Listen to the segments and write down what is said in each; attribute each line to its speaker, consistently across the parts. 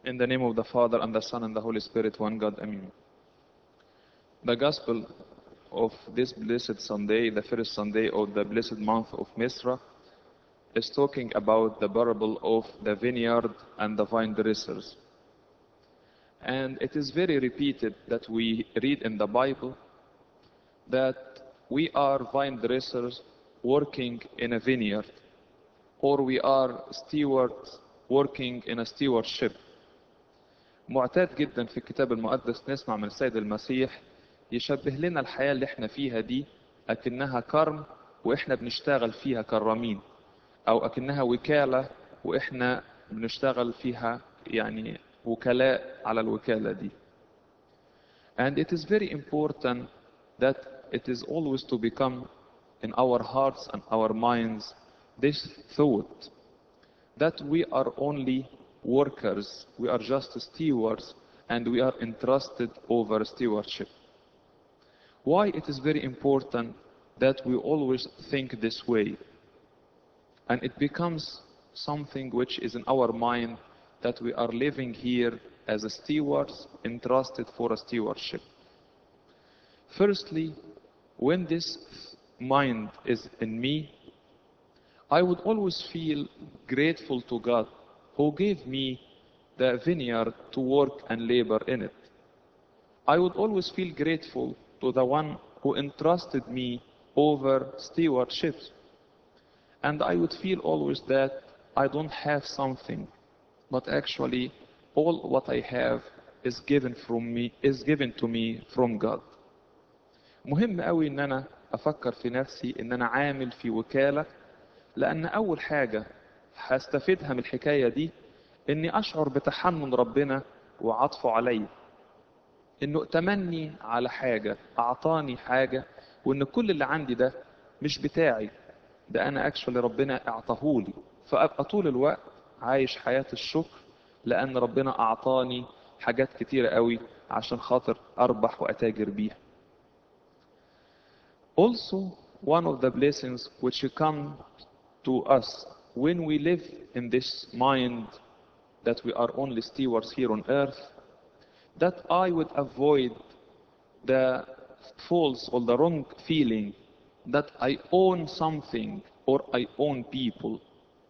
Speaker 1: In the name of the Father, and the Son, and the Holy Spirit, one God, Amen. The Gospel of this blessed Sunday, the first Sunday of the blessed month of Misra, is talking about the parable of the vineyard and the vine dressers. And it is very repeated that we read in the Bible that we are vine dressers working in a vineyard, or we are stewards working in a stewardship. معتاد جدا في الكتاب المقدس نسمع من السيد المسيح يشبه لنا الحياة اللي احنا فيها دي أكنها كرم واحنا بنشتغل فيها كرامين، أو أكنها وكالة واحنا بنشتغل فيها يعني وكلاء على الوكالة دي. And it is very important that it is always to become in our hearts and our minds this thought that we are only workers, we are just stewards, and we are entrusted over stewardship. Why it is very important that we always think this way, and it becomes something which is in our mind that we are living here as a stewards entrusted for a stewardship. Firstly, when this mind is in me, I would always feel grateful to God who gave me the vineyard to work and labor in it. I would always feel grateful to the one who entrusted me over stewardship. And I would feel always that I don't have something, but actually all what I have is given to me from God. مهم قوي ان انا افكر في نفسي ان انا عامل في وكالة، لان اول حاجة هستفيدها من الحكاية دي اني اشعر بتحنن ربنا وعطفه علي، انه اتمني على حاجة، اعطاني حاجة، وان كل اللي عندي ده مش بتاعي، ده انا اكشولي ربنا اعطاهولي، فابقى طول الوقت عايش حياة الشكر لان ربنا اعطاني حاجات كتيرة قوي عشان خاطر اربح واتاجر بيها. Also, one of the blessings which come to us when we live in this mind that we are only stewards here on earth, that I would avoid the false or the wrong feeling that I own something or I own people.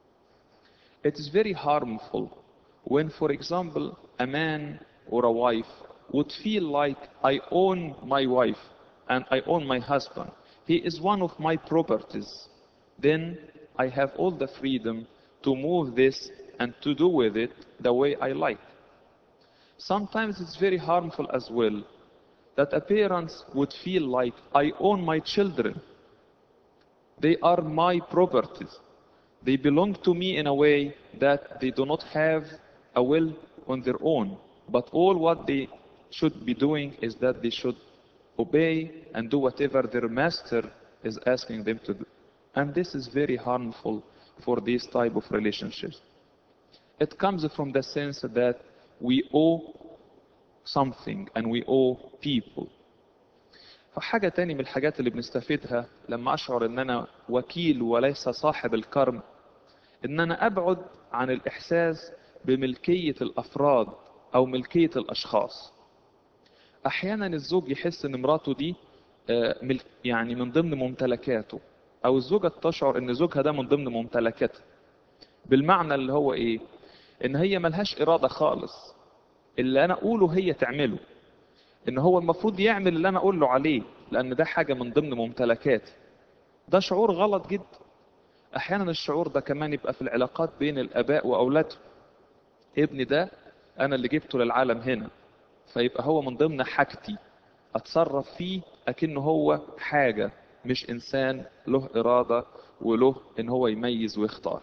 Speaker 1: It is very harmful when, for example, a man or a wife would feel like I own my wife and I own my husband. He is one of my properties. Then I have all the freedom to move this and to do with it the way I like. Sometimes it's very harmful as well that a parent would feel like I own my children. They are my properties. They belong to me in a way that they do not have a will on their own. But all what they should be doing is that they should obey and do whatever their master is asking them to do. And this is very harmful for these type of relationships. It comes from the sense that we owe something and we owe people. فحاجة تاني من الحاجات اللي بنستفيدها لما أشعر أن أنا وكيل وليس صاحب الكرم، أن أنا أبعد عن الإحساس بملكية الأفراد أو ملكية الأشخاص. أحيانا الزوج يحس أن مراته دي يعني من ضمن ممتلكاته، أو الزوجة تشعر أن زوجها ده من ضمن ممتلكاتها، بالمعنى اللي هو إيه؟ إن هي ملهاش إرادة خالص، اللي أنا أقوله هي تعمله، إن هو المفروض يعمل اللي أنا أقوله عليه لأن ده حاجة من ضمن ممتلكاتي. ده شعور غلط جدا. أحيانا الشعور ده كمان يبقى في العلاقات بين الآباء وأولادهم. ابني ده أنا اللي جبته للعالم هنا، فيبقى هو من ضمن حاجتي، أتصرف فيه أكنه هو حاجة مش إنسان له إرادة وله إن هو يميز ويختار.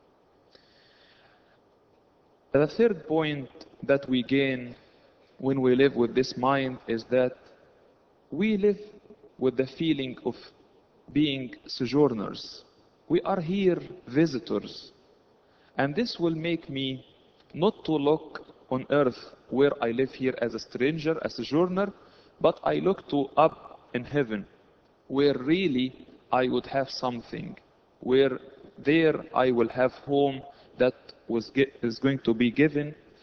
Speaker 1: The third point that we gain when we live with this mind is that we live with the feeling of being sojourners. We are here visitors. And this will make me not to look on earth where I live here as a stranger, a sojourner, but I look to up in heaven, where really I would have something, where there I will have home that is going to be given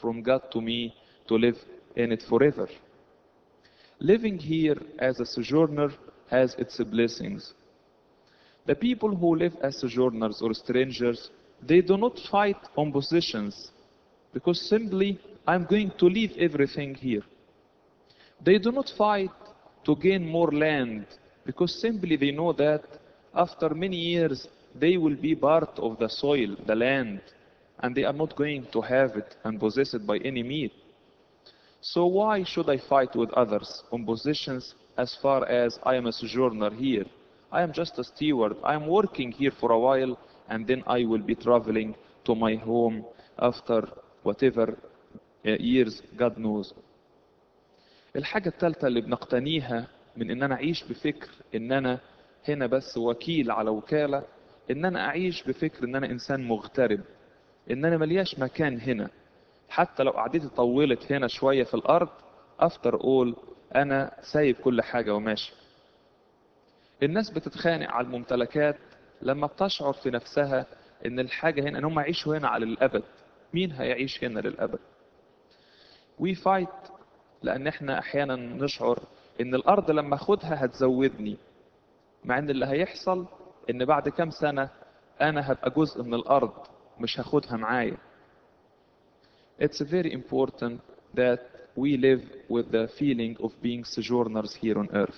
Speaker 1: from God to me to live in it forever. Living here as a sojourner has its blessings. The people who live as sojourners or strangers, they do not fight on positions because simply I'm going to leave everything here. They do not fight to gain more land because simply they know that after many years they will be part of the soil, the land, and they are not going to have it and possess it by any means. So why should I fight with others on positions as far as I am a sojourner here? I am just a steward. I am working here for a while and then I will be traveling to my home after whatever years God knows. الحاجة الثالثة اللي بنقتنيها من ان انا اعيش بفكر ان انا هنا بس وكيل على وكالة، ان انا اعيش بفكر ان انا انسان مغترب، ان انا ملياش مكان هنا. حتى لو قعدتي طولت هنا شوية في الارض افتر اول انا سايب كل حاجة وماشي. الناس بتتخانق على الممتلكات لما بتشعر في نفسها ان الحاجة هنا ان هم يعيشوا هنا على الابد. مين هيعيش هنا للابد؟ we fight لان احنا احيانا نشعر ان الارض لما اخدها هتزودني، مع ان اللي هيحصل ان بعد كام سنة انا هبقى جزء من الارض مش هاخدها معايا. It's very important that we live with the feeling of being sojourners here on earth.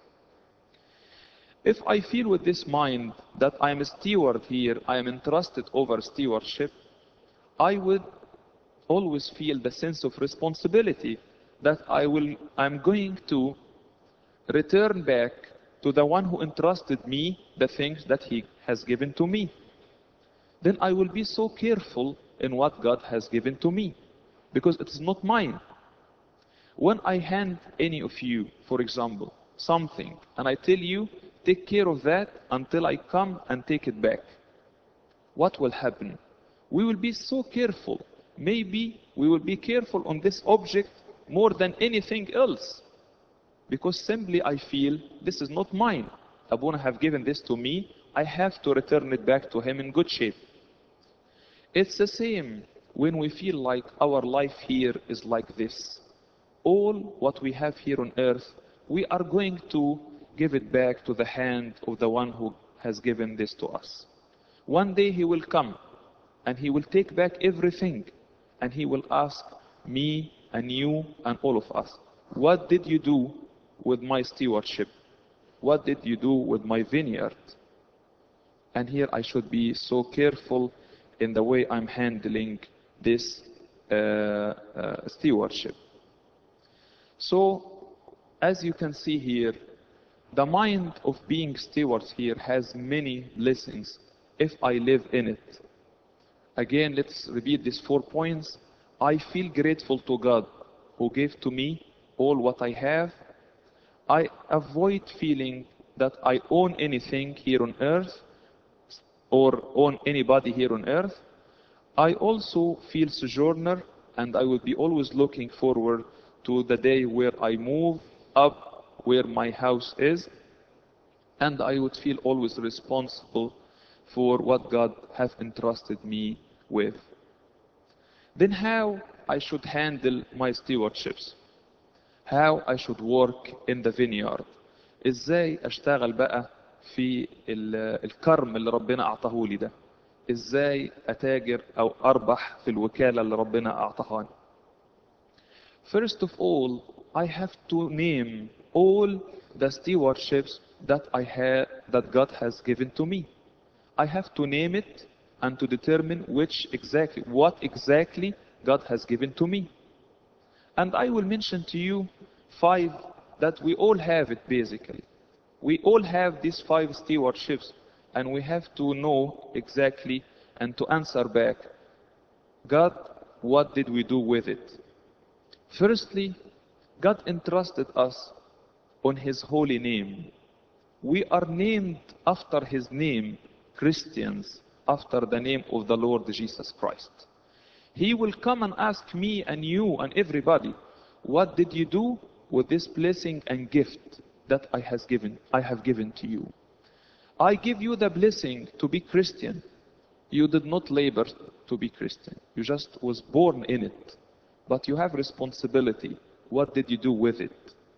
Speaker 1: If I feel with this mind that I am a steward here, I am entrusted over stewardship, I would always feel the sense of responsibility that I'm going to return back to the one who entrusted me the things that he has given to me. Then I will be so careful in what God has given to me because it is not mine. When I hand any of you, for example, something and I tell you, take care of that until I come and take it back, what will happen? We will be so careful. Maybe we will be careful on this object more than anything else because simply I feel this is not mine. Abuna have given this to me. I have to return it back to him in good shape. It's the same when we feel like our life here is like this. All what we have here on earth, we are going to give it back to the hand of the one who has given this to us. One day he will come and he will take back everything and he will ask me and you and all of us, what did you do with my stewardship? What did you do with my vineyard? And here I should be so careful in the way I'm handling this stewardship. So, as you can see here, the mind of being stewards here has many blessings if I live in it. Again, let's repeat these 4 points. I feel grateful to God who gave to me all what I have. I avoid feeling that I own anything here on earth or own anybody here on earth. I also feel sojourner and I will be always looking forward to the day where I move up where my house is, and I would feel always responsible for what God has entrusted me with. Then how I should handle my stewardships, how I should work in the vineyard. ازاي اشتغل بقى في الكرم اللي ربنا اعطاه لي ده، ازاي اتاجر او اربح في الوكالة اللي ربنا اعطاهاني. First of all, I have to name all the stewardships that I have, that God has given to me. I have to name it and to determine what exactly God has given to me. And I will mention to you 5 that we all have it basically. We all have these 5 stewardships and we have to know exactly and to answer back, God, what did we do with it? Firstly, God entrusted us on His holy name. We are named after His name, Christians, after the name of the Lord Jesus Christ. He will come and ask me and you and everybody, what did you do with this blessing and gift that I have given to you? I give you the blessing to be Christian. You did not labor to be Christian. You just was born in it. but you have responsibility. What did you do with it?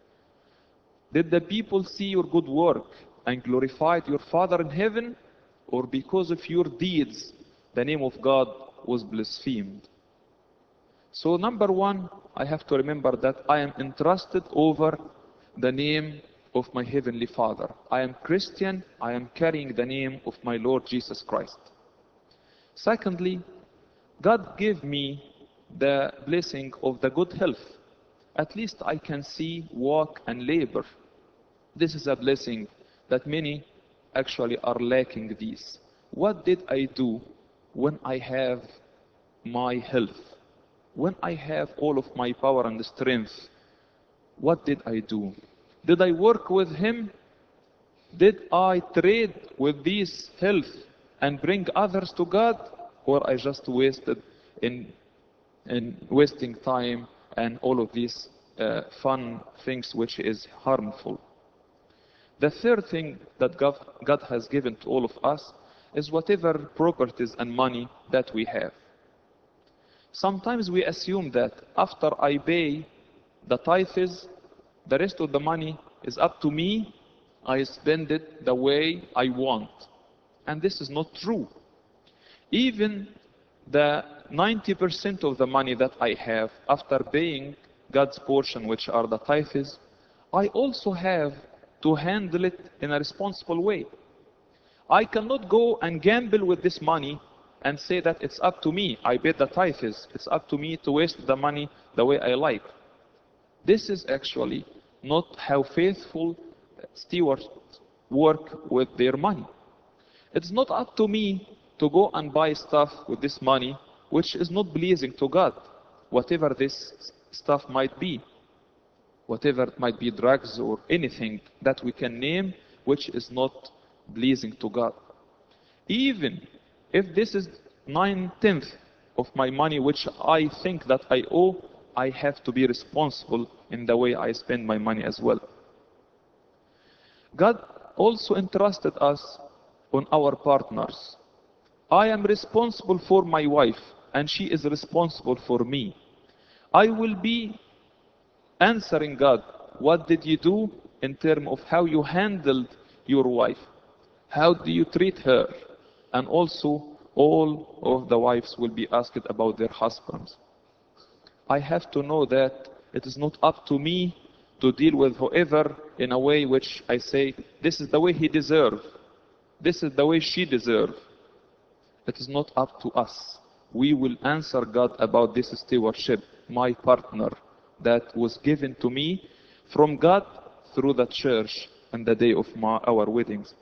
Speaker 1: Did the people see your good work and glorified your Father in heaven? Or because of your deeds, the name of God was blasphemed? So number one, I have to remember that I am entrusted over the name of my Heavenly Father. I am Christian, I am carrying the name of my Lord Jesus Christ. Secondly, God gave me the blessing of the good health. At least I can see, walk, and labor. This is a blessing that many actually are lacking these. What did I do when I have my health? When I have all of my power and strength, what did I do? Did I work with Him? Did I trade with this health and bring others to God? Or I just wasted in wasting time and all of these fun things which is harmful? The third thing that God has given to all of us is whatever properties and money that we have. Sometimes we assume that after I pay the tithes, the rest of the money is up to me. I spend it the way I want. And this is not true. Even the 90% of the money that I have after paying God's portion, which are the tithes, I also have to handle it in a responsible way. I cannot go and gamble with this money and say that it's up to me. I paid the tithes. It's up to me to waste the money the way I like. This is actually not how faithful stewards work with their money. It's not up to me to go and buy stuff with this money which is not pleasing to God, whatever this stuff might be. Whatever it might be, drugs or anything that we can name which is not pleasing to God. Even if this is 9/10 of my money which I think that I owe, I have to be responsible in the way I spend my money as well. God also entrusted us on our partners. I am responsible for my wife and she is responsible for me. I will be answering God, what did you do in terms of how you handled your wife? How do you treat her? And also, all of the wives will be asked about their husbands. I have to know that it is not up to me to deal with whoever in a way which I say, this is the way he deserves. This is the way she deserves. It is not up to us. We will answer God about this stewardship, my partner, that was given to me from God through the church and the day of our weddings.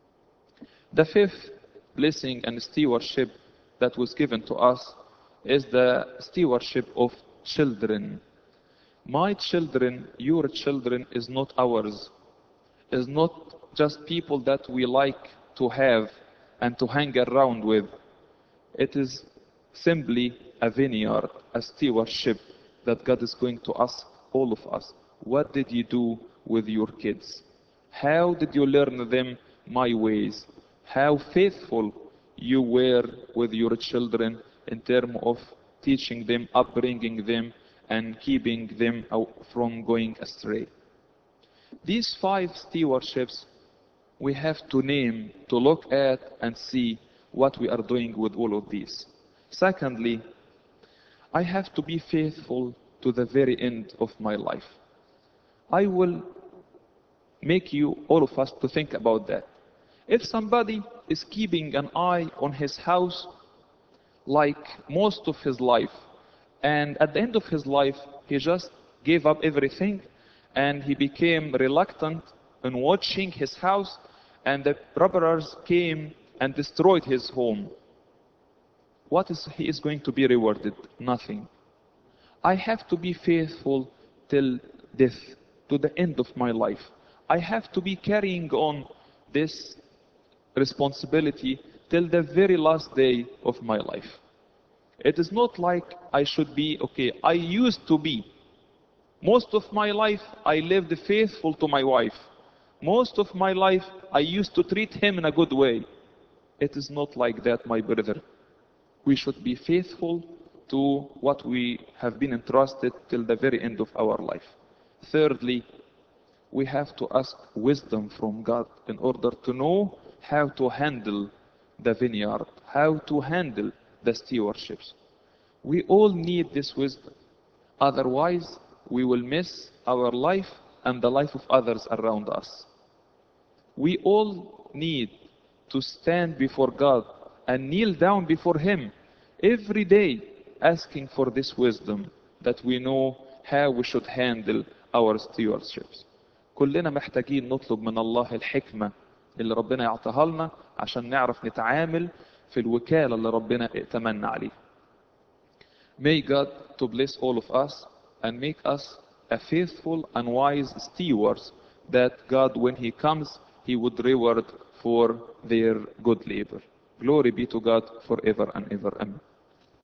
Speaker 1: The fifth blessing and stewardship that was given to us is the stewardship of children. My children, your children is not ours, is not just people that we like to have and to hang around with. It is simply a vineyard, a stewardship that God is going to ask all of us. What did you do with your kids? How did you learn them my ways? How faithful you were with your children in terms of teaching them, upbringing them, and keeping them from going astray. These five stewardships we have to name, to look at and see what we are doing with all of these. Secondly, I have to be faithful to the very end of my life. I will make you, all of us, to think about that. If somebody is keeping an eye on his house like most of his life, and at the end of his life he just gave up everything and he became reluctant in watching his house, and the robbers came and destroyed his home, what is he is going to be rewarded? Nothing. I have to be faithful till death, to the end of my life. I have to be carrying on this responsibility till the very last day of my life. It is not like I should be, okay, I used to be. Most of my life I lived faithful to my wife. Most of my life I used to treat him in a good way. It is not like that, my brother. We should be faithful to what we have been entrusted till the very end of our life. Thirdly, we have to ask wisdom from God in order to know how to handle the vineyard, how to handle the stewardships. We all need this wisdom. Otherwise, we will miss our life and the life of others around us. We all need to stand before God and kneel down before Him every day, asking for this wisdom that we know how we should handle our stewardships. كلنا محتاجين نطلب من الله الحكمة اللي ربنا يعطيها لنا عشان نعرف نتعامل في الوكالة اللي ربنا ائتمنا عليها. May God to bless all of us and make us a faithful and wise stewards that God, when He comes, He would reward for their good labor. Glory be to God forever and ever. Amen.